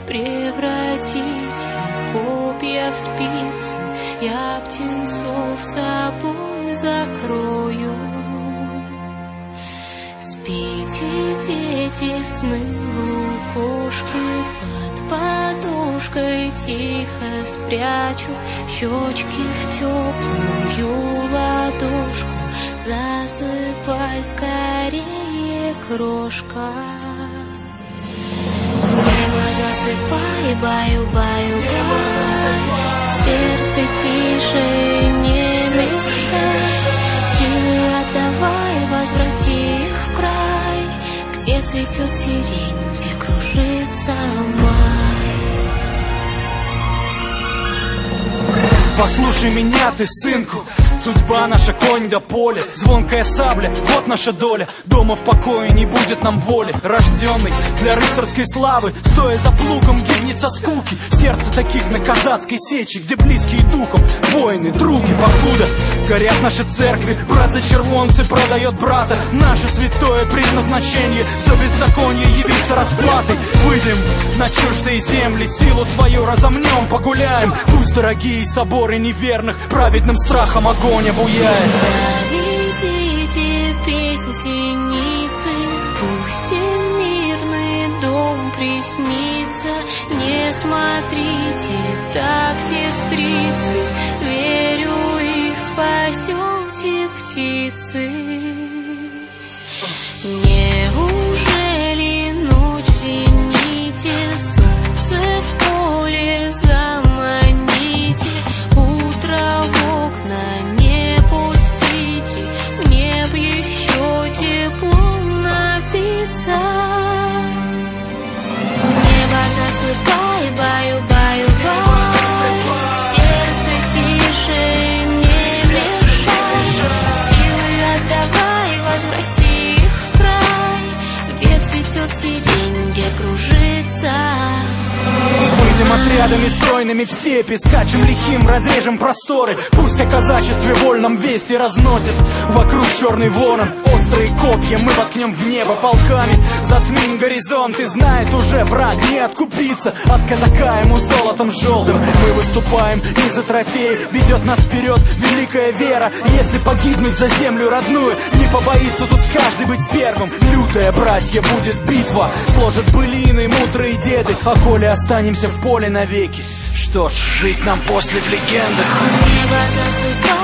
Превратите копья в спицы, я птенцов собой закрою. Спите, дети, сны лукошки, под подушкой тихо спрячу щечки в теплую ладошку. Засыпай скорее, крошка. Небо засыпай, баю-баю, бай. Сердце тише, не мешай. Силы отдавай, возврати их в край, где цветет сирень, где кружится май. Послушай меня, ты, сынку, судьба наша конь до поля, звонкая сабля, вот наша доля. Дома в покое не будет нам воли. Рожденный для рыцарской славы, стоя за плугом, гибнет со скуки. Сердце таких на казацкой сечи, где близкие духом воины, други. Покуда горят наши церкви, брат за червонцы продает брата. Наше святое предназначение за беззаконие явиться расплатой. Выйдем на чуждые земли, силу свою разомнем, погуляем. Пусть дорогие соборы неверных праведным страхом огонь обуяет. Заведите песнь синицы, пусть им мирный дом приснится. Не смотрите так, сестрицы, верю, их спасете птицы. Неужели ночь в зените, солнце в поле заманите? Утро в окна не пустите, мне б еще теплом напиться. Небо засыпай, баю-баю, бай. Сердце тише, не мешай. Силы отдавай, возврати их в край, где цветет сирень, где кружится. Выйдем отрядами стройными в степи, скачем лихим, разрежем просторы. Пусть о казачестве вольном вести разносит вокруг черный ворон. Острые копья мы воткнем в небо полками, затмим горизонт, и знает уже враг не откупиться от казака ему золотом желтым. Мы выступаем не за трофеи, ведет нас вперед великая вера. Если погибнуть за землю родную, не побоится тут каждый быть первым. Лютая, братья, будет битва, сложат былины мудрые деды. А коли останемся в поле навеки, что ж, жить нам после в легендах. Небо засыпай,